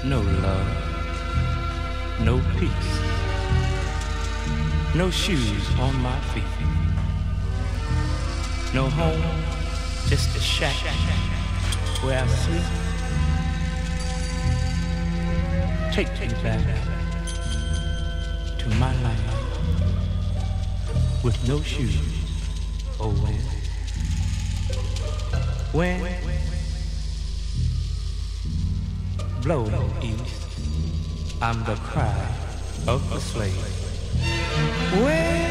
No love, no peace, no shoes on my feet, no home, just a shack where I sleep. Take me back to my life with no shoes. Oh, when blowing east, I'm the cry of the slave. When